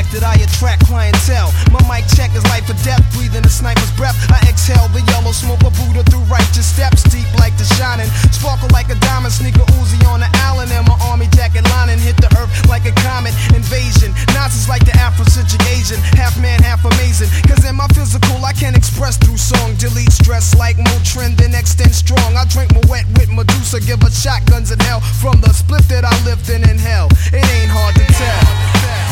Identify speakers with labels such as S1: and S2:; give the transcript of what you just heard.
S1: that I attract clientele. My mic check is life or death, breathing a sniper's breath. I exhale the yellow smoke of Buddha through righteous steps, deep like the shining, sparkle like a diamond, sneaker Uzi on the island, and my army jacket lining hit the earth like a comet invasion. Nazis like the Afrocentric Asian, half man, half amazing. Cause in my physical I can express through song, delete stress like Motrin, then extend strong. I drink my wet with Medusa, give her shotguns in hell from the split that I lived in hell. It ain't hard to tell.